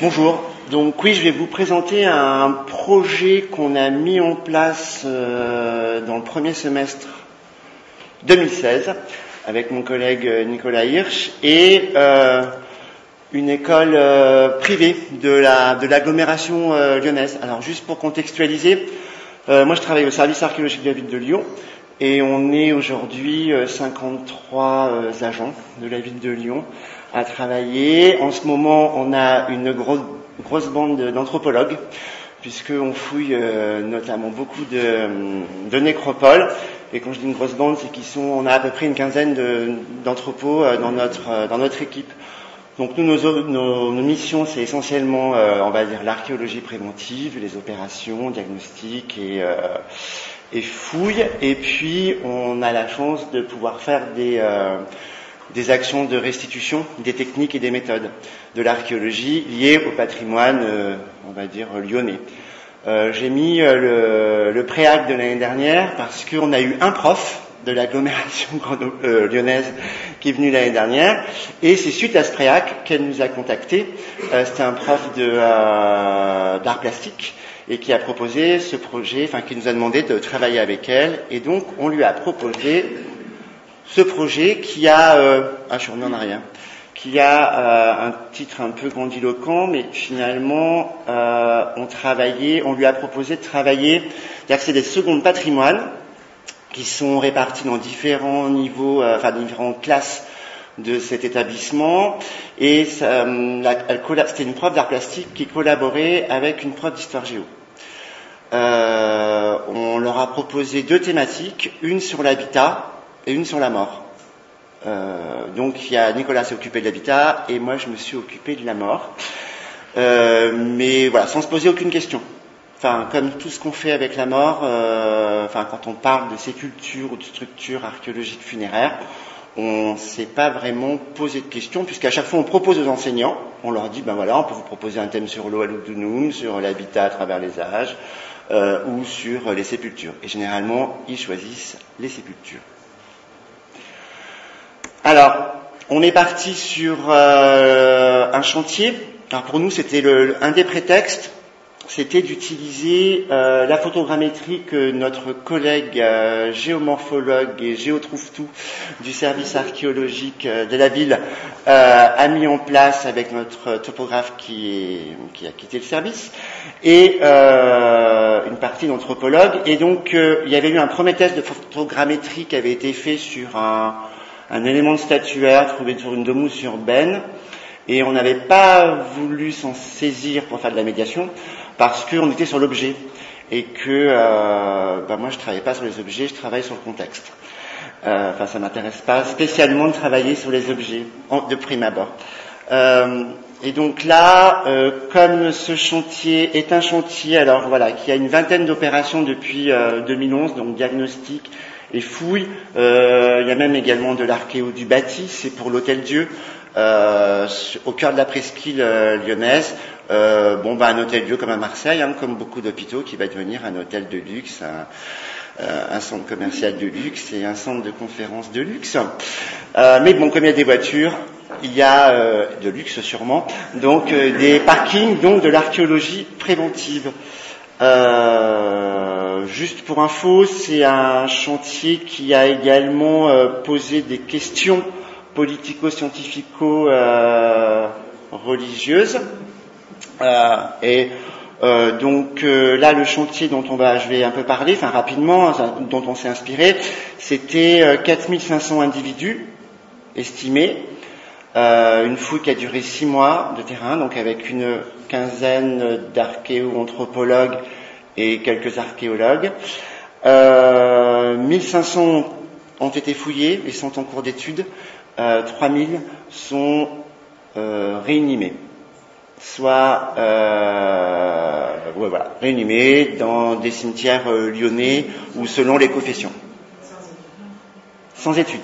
Bonjour, donc oui, je vais vous présenter un projet qu'on a mis en place dans le premier semestre 2016 avec mon collègue Nicolas Hirsch et une école privée de l'agglomération lyonnaise. Alors juste pour contextualiser, moi je travaille au service archéologique de la ville de Lyon et on est aujourd'hui 53 agents de la ville de Lyon à travailler. En ce moment, on a une grosse bande d'anthropologues, puisqu'on fouille notamment beaucoup de nécropoles. Et quand je dis une grosse bande, c'est on a à peu près une quinzaine d'anthropos dans notre équipe. Donc nous, nos missions, c'est essentiellement, on va dire, l'archéologie préventive, les opérations, diagnostics et fouilles. Et puis, on a la chance de pouvoir faire des actions de restitution, des techniques et des méthodes de l'archéologie liées au patrimoine, on va dire, lyonnais. J'ai mis le préac de l'année dernière parce qu'on a eu un prof de l'agglomération lyonnaise qui est venu l'année dernière, et c'est suite à ce préac qu'elle nous a contactés. C'était un prof d'art plastique et qui a proposé ce projet, qui nous a demandé de travailler avec elle, et donc on lui a proposé ce projet qui a, je suis revenu en arrière, qui a un titre un peu grandiloquent, mais finalement, on lui a proposé de travailler, c'est-à-dire que c'est des secondes patrimoines qui sont répartis dans différents niveaux, différentes classes de cet établissement, et c'était une prof d'art plastique qui collaborait avec une prof d'histoire géo. On leur a proposé deux thématiques, une sur l'habitat et une sur la mort. Donc Nicolas s'est occupé de l'habitat et moi je me suis occupé de la mort. Mais voilà, sans se poser aucune question. Comme tout ce qu'on fait avec la mort, quand on parle de sépulture ou de structures archéologiques funéraires, on ne s'est pas vraiment posé de questions, puisqu'à chaque fois on propose aux enseignants, on leur dit, on peut vous proposer un thème sur l'Oualoudounoum, sur l'habitat à travers les âges, ou sur les sépultures. Et généralement, ils choisissent les sépultures. Alors, on est parti sur un chantier. Alors pour nous, c'était un des prétextes, c'était d'utiliser la photogrammétrie que notre collègue géomorphologue et géotrouve-tout du service archéologique de la ville a mis en place avec notre topographe qui a quitté le service, et une partie d'anthropologue. Et donc, il y avait eu un premier test de photogrammétrie qui avait été fait sur un élément de statuaire trouvé sur une domousse urbaine, et on n'avait pas voulu s'en saisir pour faire de la médiation parce qu'on était sur l'objet et que moi je travaille pas sur les objets, je travaille sur le contexte. Ça m'intéresse pas spécialement de travailler sur les objets de prime abord. Et donc là, comme ce chantier est un chantier, qui a une vingtaine d'opérations depuis 2011, donc diagnostic et fouilles, il y a même également de l'archéo du bâti, c'est pour l'Hôtel-Dieu, au cœur de la presqu'île lyonnaise. Un Hôtel-Dieu comme à Marseille, comme beaucoup d'hôpitaux, qui va devenir un hôtel de luxe, un centre commercial de luxe et un centre de conférences de luxe. Mais comme il y a des voitures, il y a de luxe sûrement, donc des parkings, donc de l'archéologie préventive. Juste pour info, c'est un chantier qui a également posé des questions politico-scientifico-religieuses. Donc là, le chantier dont je vais un peu parler, rapidement, dont on s'est inspiré, c'était 4500 individus estimés, une fouille qui a duré 6 mois de terrain, donc avec une quinzaine d'archéo-anthropologues et quelques archéologues. 1500 ont été fouillés et sont en cours d'étude. 3000 sont réinhumés, soit réinhumés dans des cimetières lyonnais ou selon les confessions. Sans études.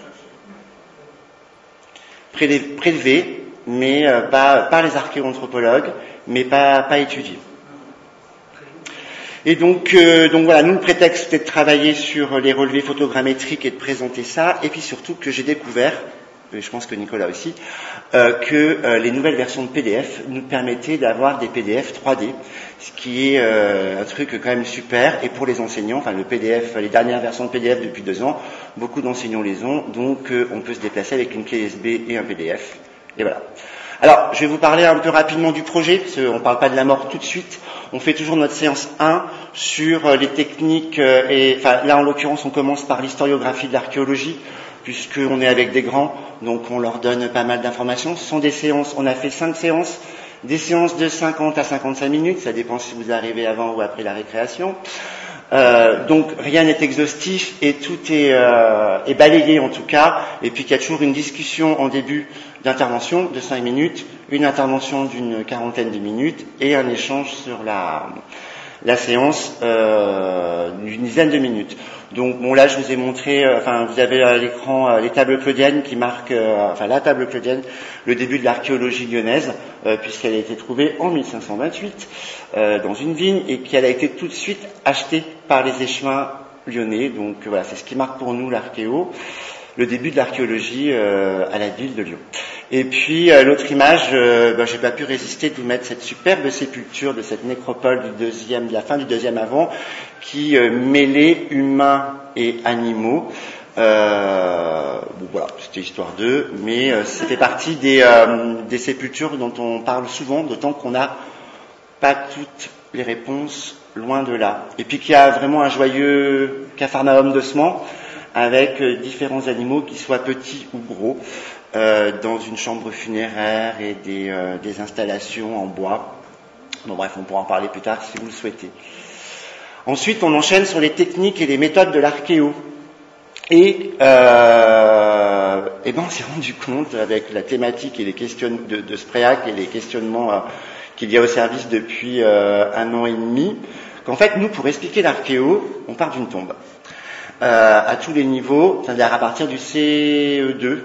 Prélevés, mais par les archéo-anthropologues, mais pas étudiés. Et donc nous, le prétexte, c'était de travailler sur les relevés photogrammétriques et de présenter ça, et puis surtout que j'ai découvert et je pense que Nicolas aussi, que les nouvelles versions de PDF nous permettaient d'avoir des PDF 3D, ce qui est un truc quand même super. Et pour les enseignants, enfin le PDF, les dernières versions de PDF depuis 2 ans, beaucoup d'enseignants les ont, donc on peut se déplacer avec une clé USB et un PDF. Et voilà. Alors, je vais vous parler un peu rapidement du projet, parce qu'on ne parle pas de la mort tout de suite. On fait toujours notre séance 1 sur les techniques, enfin là en l'occurrence on commence par l'historiographie de l'archéologie, puisqu'on est avec des grands, donc on leur donne pas mal d'informations. Ce sont des séances, on a fait 5 séances, des séances de 50 à 55 minutes, ça dépend si vous arrivez avant ou après la récréation. Donc rien n'est exhaustif et tout est balayé en tout cas, et puis il y a toujours une discussion en début d'intervention de 5 minutes, une intervention d'une quarantaine de minutes et un échange sur la séance d'une dizaine de minutes. Donc bon, là je vous ai montré, vous avez à l'écran les tables claudiennes qui marquent, la table claudienne, le début de l'archéologie lyonnaise, puisqu'elle a été trouvée en 1528 dans une vigne et qu'elle a été tout de suite achetée par les échevins lyonnais. Donc voilà, c'est ce qui marque pour nous l'archéo, le début de l'archéologie à la ville de Lyon. Et puis l'autre image, j'ai pas pu résister de vous mettre cette superbe sépulture de cette nécropole de la fin du 2e avant, qui mêlait humains et animaux. Voilà, c'était histoire d'eux, mais c'était partie des sépultures dont on parle souvent, d'autant qu'on n'a pas toutes les réponses, loin de là. Et puis qu'il y a vraiment un joyeux capharnaüm d'ossements, avec différents animaux, qui soient petits ou gros, dans une chambre funéraire et des installations en bois. Bon bref, on pourra en parler plus tard si vous le souhaitez. Ensuite, on enchaîne sur les techniques et les méthodes de l'archéo. Et on s'est rendu compte, avec la thématique et les questions de Spreac et les questionnements qu'il y a au service depuis 1 an et demi, qu'en fait, nous, pour expliquer l'archéo, on part d'une tombe. À tous les niveaux, c'est-à-dire à partir du CE2,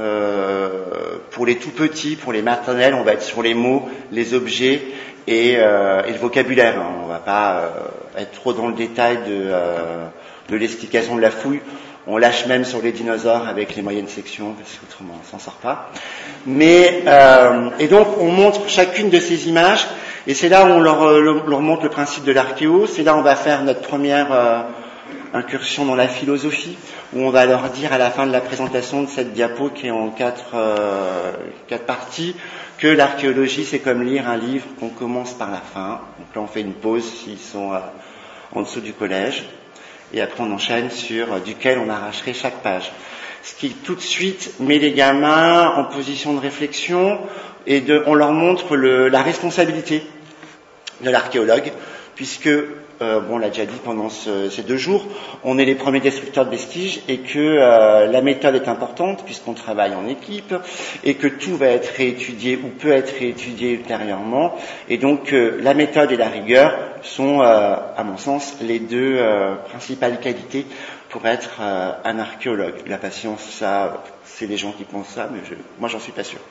pour les tout petits, pour les maternelles, on va être sur les mots, les objets et le vocabulaire. On va pas être trop dans le détail de l'explication de la fouille. On lâche même sur les dinosaures avec les moyennes sections, parce qu'autrement on s'en sort pas. Mais et donc on montre chacune de ces images, et c'est là où on leur montre le principe de l'archéo. C'est là où on va faire notre première incursion dans la philosophie, où on va leur dire à la fin de la présentation de cette diapo qui est en 4 parties, que l'archéologie c'est comme lire un livre qu'on commence par la fin. Donc là on fait une pause s'ils sont en dessous du collège, et après on enchaîne sur duquel on arracherait chaque page. Ce qui tout de suite met les gamins en position de réflexion, et on leur montre la responsabilité de l'archéologue, puisque on l'a déjà dit pendant ces 2 jours, on est les premiers destructeurs de vestiges, et que la méthode est importante puisqu'on travaille en équipe, et que tout va être réétudié ou peut être réétudié ultérieurement, et donc la méthode et la rigueur sont, à mon sens, les 2 principales qualités pour être un archéologue. La patience, ça, c'est les gens qui pensent ça, mais moi j'en suis pas sûr.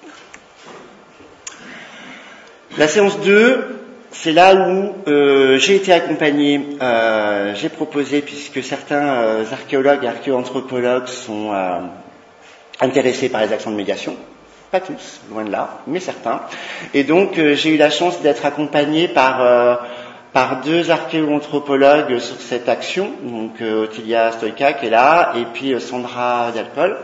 La séance 2, c'est là où j'ai été accompagné, j'ai proposé, puisque certains archéologues et archéoanthropologues sont intéressés par les actions de médiation, pas tous, loin de là, mais certains. Et donc j'ai eu la chance d'être accompagné par 2 archéoanthropologues sur cette action, donc Ottilia Stoïca qui est là, et puis Sandra Dialpol,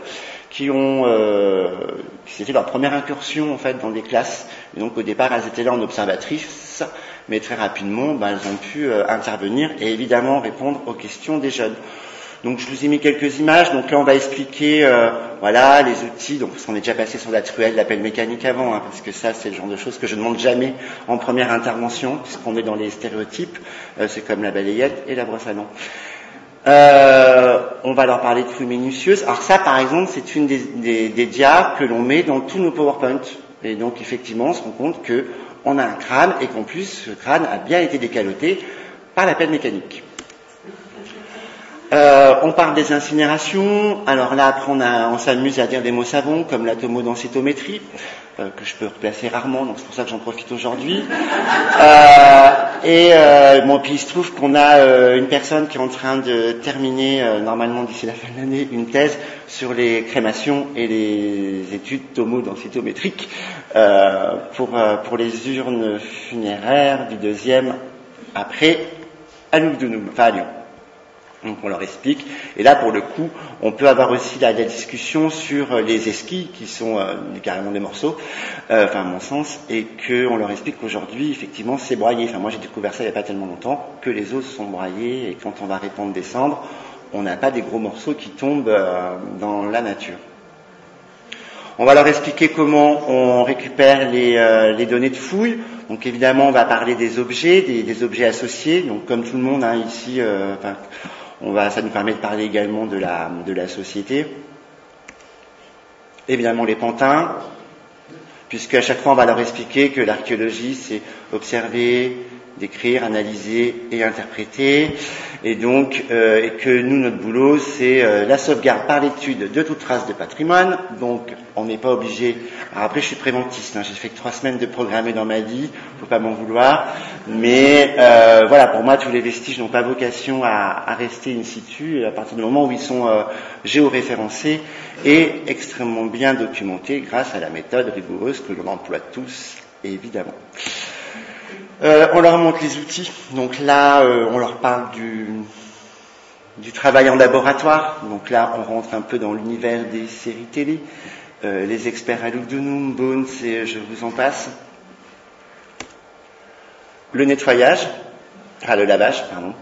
c'était leur première incursion en fait dans des classes. Et donc au départ elles étaient là en observatrices, mais très rapidement elles ont pu intervenir et évidemment répondre aux questions des jeunes. Donc je vous ai mis quelques images. Donc là on va expliquer les outils, donc parce qu'on est déjà passé sur la truelle, la pelle mécanique avant, parce que ça c'est le genre de choses que je ne demande jamais en première intervention, puisqu'on est dans les stéréotypes, c'est comme la balayette et la brosse à dents. On va leur parler de fouilles minutieuses. Alors ça par exemple c'est une des dias que l'on met dans tous nos PowerPoint, et donc effectivement on se rend compte que on a un crâne, et qu'en plus ce crâne a bien été décaloté par la pelle mécanique. On parle des incinérations. Alors là, après, on s'amuse à dire des mots savants comme l'atomodensitométrie, que je peux replacer rarement, donc c'est pour ça que j'en profite aujourd'hui. Bon, puis il se trouve qu'on a une personne qui est en train de terminer, normalement d'ici la fin de l'année, une thèse sur les crémations et les études tomodensitométriques pour les urnes funéraires du deuxième après à Lugdunum, enfin à Lyon. Donc on leur explique, et là pour le coup, on peut avoir aussi la discussion sur les esquilles qui sont carrément des morceaux, enfin à mon sens, et qu'on leur explique qu'aujourd'hui effectivement c'est broyé. Enfin moi j'ai découvert ça il n'y a pas tellement longtemps, que les os sont broyés et quand on va répandre des cendres, on n'a pas des gros morceaux qui tombent dans la nature. On va leur expliquer comment on récupère les données de fouille. Donc évidemment on va parler des objets, des objets associés. Donc comme tout le monde ici, ça nous permet de parler également de la société. Évidemment les pantins, puisque à chaque fois on va leur expliquer que l'archéologie c'est observer, décrire, analyser et interpréter, et donc et que nous notre boulot c'est la sauvegarde par l'étude de toute trace de patrimoine. Donc on n'est pas obligé. Alors après je suis préventiste, j'ai fait que 3 semaines de programmer dans ma vie, faut pas m'en vouloir, mais voilà, pour moi tous les vestiges n'ont pas vocation à rester in situ à partir du moment où ils sont géoréférencés et extrêmement bien documentés grâce à la méthode rigoureuse que l'on emploie tous évidemment. On leur montre les outils. Donc là, on leur parle du travail en laboratoire. Donc là, on rentre un peu dans l'univers des séries télé. Les experts à Lugdunum, Bones et je vous en passe. Le nettoyage, le lavage, pardon,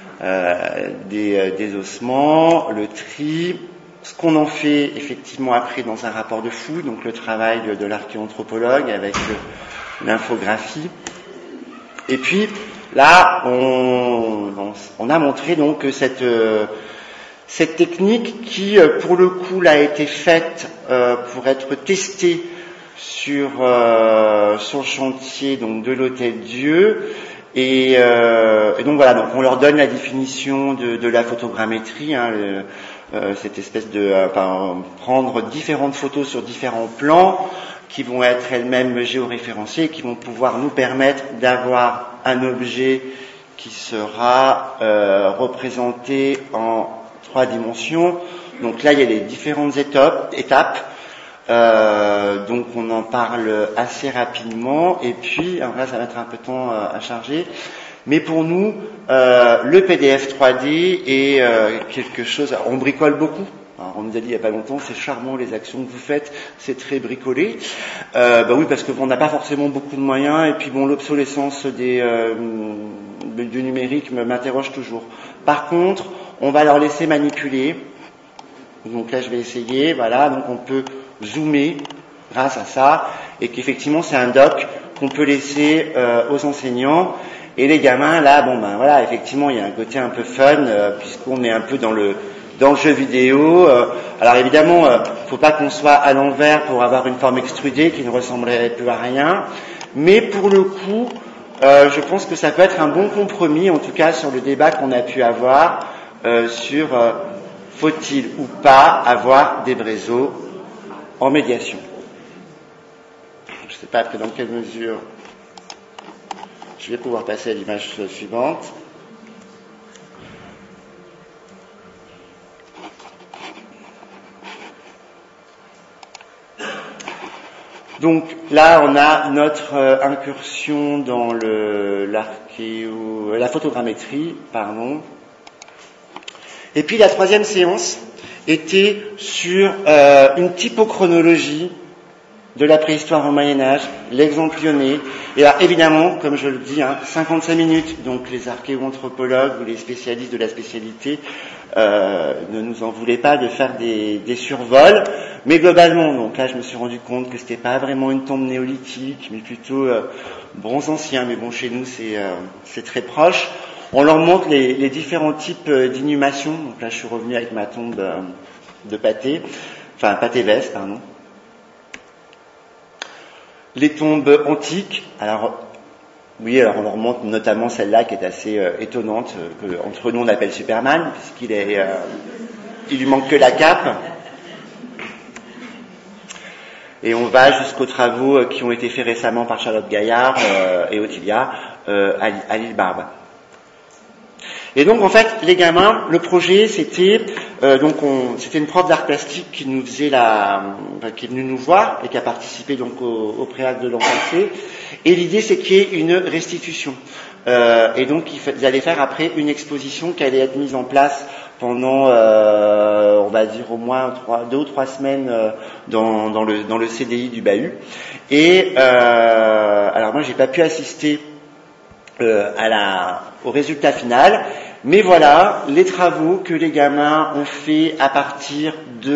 des ossements, le tri. Ce qu'on en fait effectivement après dans un rapport de fouille, donc le travail de l'archéoanthropologue avec l'infographie. Et puis là, on a montré donc cette technique qui, pour le coup, a été faite pour être testée sur le chantier donc de l'Hôtel-Dieu. Et donc voilà, donc on leur donne la définition de la photogrammétrie, cette espèce de prendre différentes photos sur différents plans, qui vont être elles-mêmes géoréférencées et qui vont pouvoir nous permettre d'avoir un objet qui sera représenté en 3 dimensions. Donc là, il y a les différentes étapes. Donc on en parle assez rapidement. Et puis, alors là, ça va être un peu de temps à charger. Mais pour nous, le PDF 3D est quelque chose... On bricole beaucoup. Alors, on nous a dit il n'y a pas longtemps, c'est charmant les actions que vous faites, c'est très bricolé. Oui, parce qu'on n'a pas forcément beaucoup de moyens, et puis l'obsolescence du numérique m'interroge toujours. Par contre, on va leur laisser manipuler. Donc là, je vais essayer, voilà, donc on peut zoomer grâce à ça, et qu'effectivement, c'est un doc qu'on peut laisser aux enseignants. Et les gamins, là, voilà, effectivement, il y a un côté un peu fun, puisqu'on est un peu dans le jeu vidéo. Alors évidemment, faut pas qu'on soit à l'envers pour avoir une forme extrudée qui ne ressemblerait plus à rien. Mais pour le coup, je pense que ça peut être un bon compromis, en tout cas sur le débat qu'on a pu avoir sur faut-il ou pas avoir des bréseaux en médiation. Je ne sais pas après dans quelle mesure je vais pouvoir passer à l'image suivante. Donc là, on a notre incursion dans la photogrammétrie, pardon. Et puis la 3e séance était sur une typochronologie de la préhistoire au Moyen-Âge, l'exemple lyonnais. Et là, évidemment, comme je le dis, 55 minutes, donc les archéoanthropologues ou les spécialistes de la spécialité ne nous en voulaient pas de faire des survols. Mais globalement, donc là, je me suis rendu compte que c'était pas vraiment une tombe néolithique, mais plutôt bronze ancien. Mais bon, chez nous, c'est très proche. On leur montre les différents types d'inhumations. Donc là, je suis revenu avec ma tombe de pâté, pâté-veste, pardon. Les tombes antiques, alors Oui, alors on leur montre notamment celle-là qui est assez étonnante, que entre nous on appelle Superman, puisqu'il il lui manque que la cape. Et on va jusqu'aux travaux qui ont été faits récemment par Charlotte Gaillard et Ottilia à l'île Barbe. Et donc en fait, les gamins, le projet c'était c'était une prof d'art plastique qui nous faisait qui est venue nous voir et qui a participé donc au préalable de l'an passé. Et l'idée c'est qu'il y ait une restitution. Et donc ils allaient faire après une exposition qui allait être mise en place pendant, on va dire au moins 2 ou 3 semaines dans le CDI du Bahut. Et alors moi j'ai pas pu assister au résultat final, mais voilà les travaux que les gamins ont fait à partir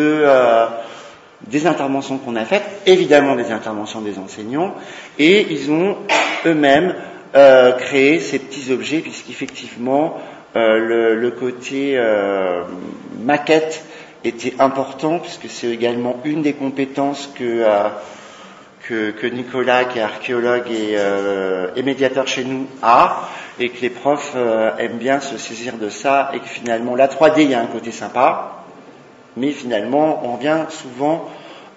des interventions qu'on a faites, évidemment des interventions des enseignants, et ils ont eux-mêmes créé ces petits objets, puisqu'effectivement le côté maquette était important, puisque c'est également une des compétences que Nicolas, qui est archéologue et médiateur chez nous, a, et que les profs aiment bien se saisir de ça, et que finalement la 3D, il y a un côté sympa, mais finalement on revient souvent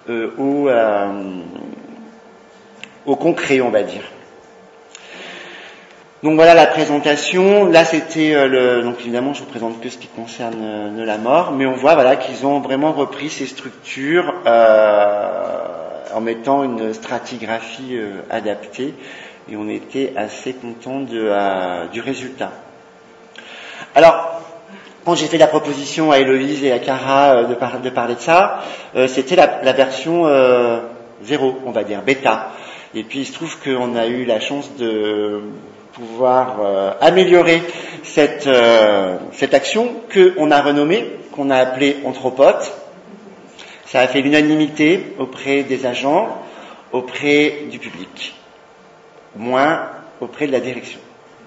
au concret, on va dire. Donc voilà la présentation. Là c'était donc évidemment je vous présente que ce qui concerne la mort, mais on voit voilà qu'ils ont vraiment repris ces structures en mettant une stratigraphie adaptée, et on était assez content du résultat. Alors, quand j'ai fait la proposition à Héloïse et à Cara de parler de ça, c'était la version 0, on va dire, bêta. Et puis il se trouve qu'on a eu la chance de pouvoir améliorer cette action qu'on a renommée, qu'on a appelée Anthropote. Ça a fait l'unanimité auprès des agents, auprès du public, moins auprès de la direction.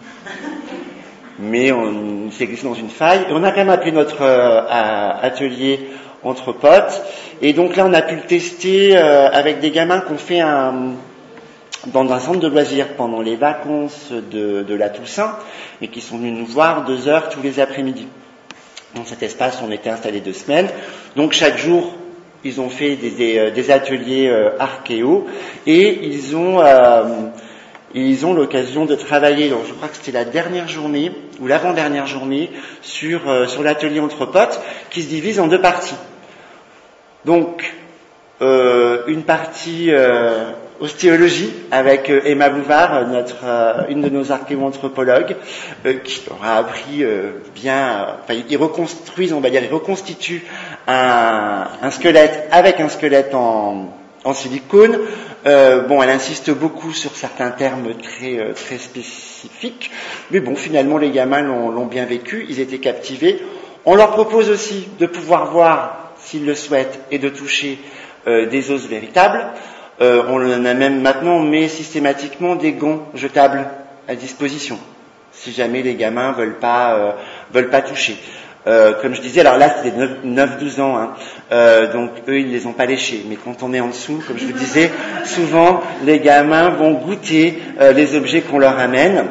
Mais on s'est glissé dans une faille, et on a quand même appelé notre atelier Anthropote. Et donc là, on a pu le tester avec des gamins qu'on fait dans un centre de loisirs pendant les vacances de la Toussaint, et qui sont venus nous voir 2 heures tous les après-midi. Dans cet espace, on était installés 2 semaines. Donc chaque jour, ils ont fait des ateliers archéo, et ils ont l'occasion de travailler, donc je crois que c'était la dernière journée ou l'avant-dernière journée sur l'atelier Anthropote, qui se divise en 2 parties. Donc une partie ostéologie avec Emma Bouvard, une de nos archéo-anthropologues, qui leur a appris ils reconstituent un squelette avec un squelette en silicone. Elle insiste beaucoup sur certains termes très spécifiques, mais bon, finalement les gamins l'ont bien vécu, ils étaient captivés. On leur propose aussi de pouvoir voir, s'ils le souhaitent, et de toucher des os véritables. On en a même maintenant, on met systématiquement des gants jetables à disposition, si jamais les gamins veulent pas toucher. Comme je disais, alors là c'était 9-12 ans, donc eux ils les ont pas léchés, mais quand on est en dessous, comme je vous disais, souvent les gamins vont goûter les objets qu'on leur amène.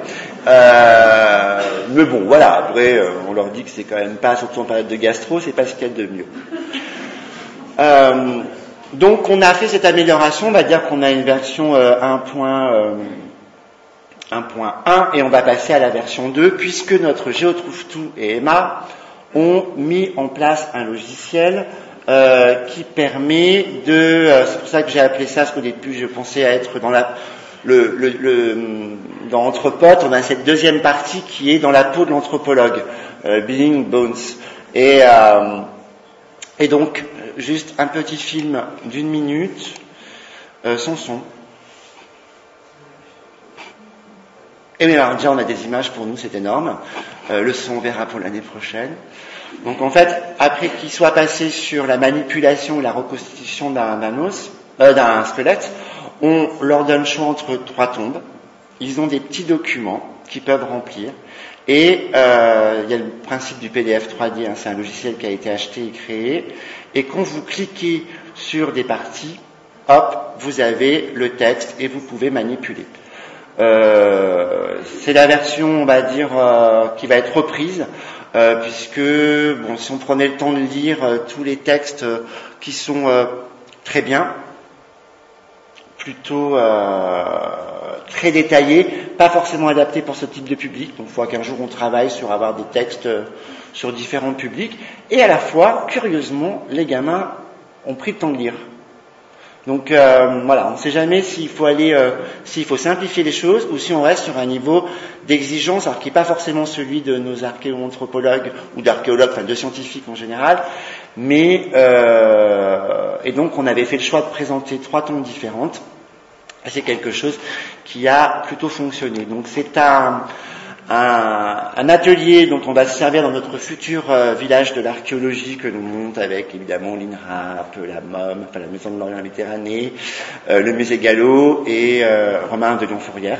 Mais bon, voilà, après on leur dit que c'est quand même pas, surtout en période de gastro, c'est pas ce qu'il y a de mieux. Donc on a fait cette amélioration, on va dire qu'on a une version 1.1 et on va passer à la version 2, puisque notre GeoTrouve-Tout et Emma ont mis en place un logiciel qui permet c'est pour ça que j'ai appelé ça, parce qu'au début je pensais à être dans dans Anthropote, on a cette deuxième partie qui est dans la peau de l'anthropologue, Being Bones. Et donc, juste un petit film d'1 minute, sans son. Et bien alors, déjà on a des images pour nous, c'est énorme. Le son on verra pour l'année prochaine. Donc en fait, après qu'ils soient passés sur la manipulation et la reconstitution d'un squelette, on leur donne le choix entre 3 tombes. Ils ont des petits documents qu'ils peuvent remplir. Et il y a le principe du PDF 3D, c'est un logiciel qui a été acheté et créé. Et quand vous cliquez sur des parties, hop, vous avez le texte et vous pouvez manipuler. C'est la version, on va dire, qui va être reprise, puisque, bon, si on prenait le temps de lire tous les textes qui sont très bien, plutôt très détaillés, pas forcément adaptés pour ce type de public, donc il faudra qu'un jour on travaille sur avoir des textes sur différents publics, et à la fois, curieusement, les gamins ont pris le temps de lire. Donc voilà, on ne sait jamais s'il faut s'il faut simplifier les choses ou si on reste sur un niveau d'exigence, alors qui n'est pas forcément celui de nos archéoanthropologues ou d'archéologues, enfin de scientifiques en général, mais et donc on avait fait le choix de présenter 3 tombes différentes. Et c'est quelque chose qui a plutôt fonctionné. Donc c'est un atelier dont on va se servir dans notre futur village de l'archéologie que nous monte avec évidemment l'INRAP, la MOM, enfin la Maison de l'Orient Méditerranée, le musée Gallo et Romain de Lyon-Fourrière.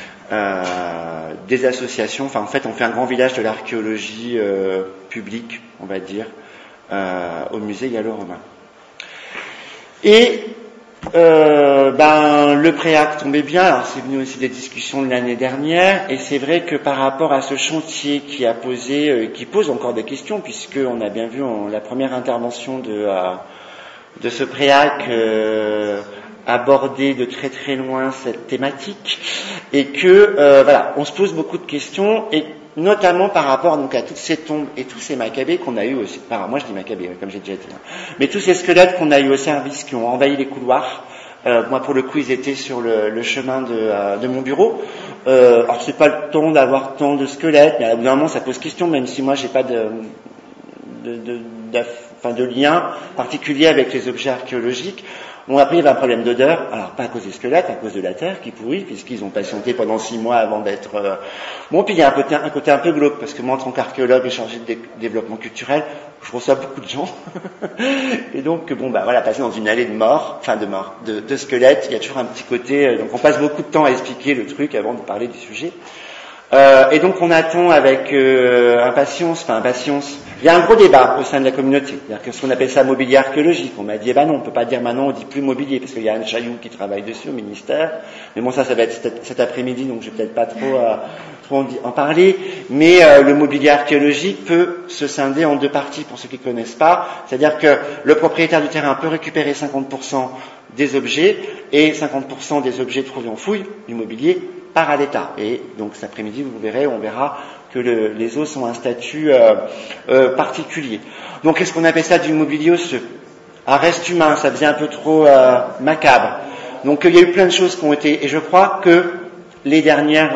Des associations, enfin en fait on fait un grand village de l'archéologie publique, on va dire, au musée Gallo-Romain. Et le préac tombait bien, alors c'est venu aussi des discussions de l'année dernière, et c'est vrai que par rapport à ce chantier qui a posé, qui pose encore des questions, puisqu'on a bien vu en la première intervention de ce préac aborder de très très loin cette thématique, et que voilà, on se pose beaucoup de questions, et notamment par rapport donc à toutes ces tombes et tous ces macabées qu'on a eu aussi, moi je dis macabées comme j'ai déjà dit, mais tous ces squelettes qu'on a eu au service qui ont envahi les couloirs. Moi pour le coup ils étaient sur le chemin de mon bureau. Alors c'est pas le temps d'avoir tant de squelettes, mais normalement ça pose question, même si moi j'ai pas de lien particulier avec les objets archéologiques. Bon, après, il y avait un problème d'odeur, alors pas à cause des squelettes, à cause de la terre qui pourrit, puisqu'ils ont patienté pendant 6 mois avant d'être... Bon, puis il y a un côté un peu glauque, parce que moi, en tant qu'archéologue et chargé de développement culturel, je reçois beaucoup de gens. Et donc, bon, voilà, passer dans une allée de squelettes, il y a toujours un petit côté... donc on passe beaucoup de temps à expliquer le truc avant de parler du sujet. Et donc on attend avec impatience. Il y a un gros débat au sein de la communauté. C'est-à-dire que ce qu'on appelle ça mobilier archéologique. On m'a dit, non, on peut pas dire maintenant, on dit plus mobilier, parce qu'il y a un Chaillou qui travaille dessus au ministère. Mais bon, ça va être cet après-midi, donc je vais peut-être pas trop en parler. Mais le mobilier archéologique peut se scinder en 2 parties, pour ceux qui connaissent pas. C'est-à-dire que le propriétaire du terrain peut récupérer 50% des objets, et 50% des objets trouvés en fouille, du mobilier, part à l'État. Et donc cet après-midi, vous verrez, on verra que les os ont un statut particulier. Donc est-ce qu'on appelle ça du mobilier osseux? Un reste humain, ça devient un peu trop macabre. Donc il y a eu plein de choses qui ont été, et je crois que les dernières...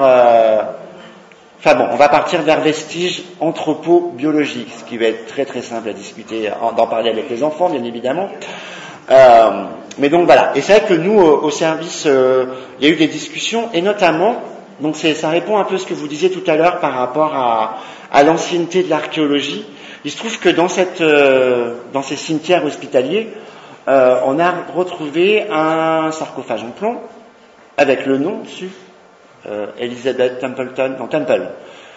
on va partir vers vestiges anthropo-biologiques, ce qui va être très très simple à discuter, d'en parler avec les enfants, bien évidemment. Mais donc voilà, et c'est vrai que nous au service, il y a eu des discussions, et notamment, donc ça répond un peu à ce que vous disiez tout à l'heure par rapport à l'ancienneté de l'archéologie. Il se trouve que dans ces cimetières hospitaliers, on a retrouvé un sarcophage en plomb avec le nom dessus, Elizabeth Temple,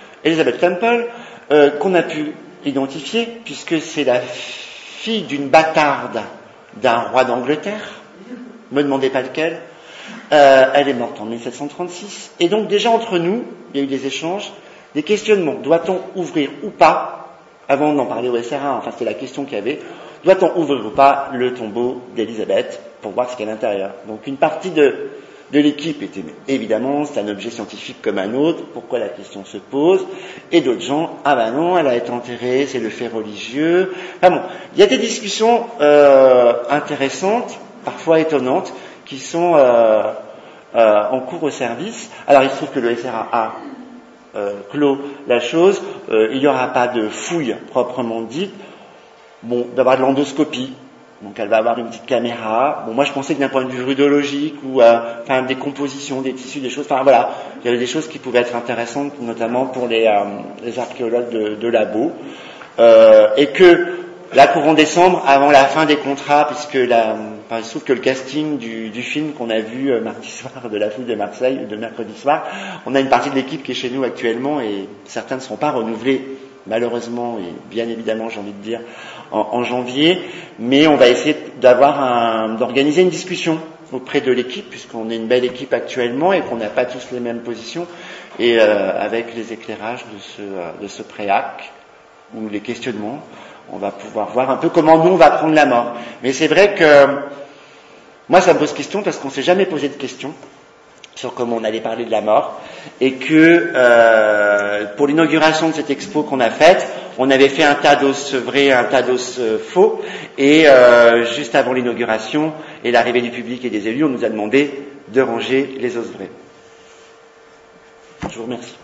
qu'on a pu identifier puisque c'est la fille d'une bâtarde d'un roi d'Angleterre, me demandez pas lequel, elle est morte en 1736, et donc déjà entre nous, il y a eu des échanges, des questionnements, doit-on ouvrir ou pas, avant d'en parler au SRA, enfin c'était la question qu'il y avait, doit-on ouvrir ou pas le tombeau d'Elisabeth pour voir ce qu'il y a à l'intérieur. Donc une partie de l'équipe était, évidemment, c'est un objet scientifique comme un autre, pourquoi la question se pose, et d'autres gens, non, elle a été enterrée, c'est le fait religieux. Il y a des discussions intéressantes, parfois étonnantes, qui sont en cours au service. Alors il se trouve que le SRA a clos la chose, il n'y aura pas de fouille proprement dite, d'avoir de l'endoscopie. Donc elle va avoir une petite caméra. Moi je pensais que d'un point de vue rudologique ou des compositions, des tissus, des choses. Il y avait des choses qui pouvaient être intéressantes, notamment pour les archéologues de labo. Et que là, courant décembre, avant la fin des contrats, puisque il se trouve que le casting du film qu'on a vu mardi soir de la fouille de Marseille, de mercredi soir, on a une partie de l'équipe qui est chez nous actuellement et certains ne seront pas renouvelés, malheureusement, et bien évidemment, j'ai envie de dire, en janvier, mais on va essayer d'organiser une discussion auprès de l'équipe, puisqu'on est une belle équipe actuellement et qu'on n'a pas tous les mêmes positions, et avec les éclairages de ce préac, ou les questionnements, on va pouvoir voir un peu comment nous on va prendre la mort. Mais c'est vrai que moi ça me pose question parce qu'on s'est jamais posé de questions sur comment on allait parler de la mort, et que pour l'inauguration de cette expo qu'on a faite, on avait fait un tas d'os vrais, un tas d'os faux, et juste avant l'inauguration et l'arrivée du public et des élus, on nous a demandé de ranger les os vrais. Je vous remercie.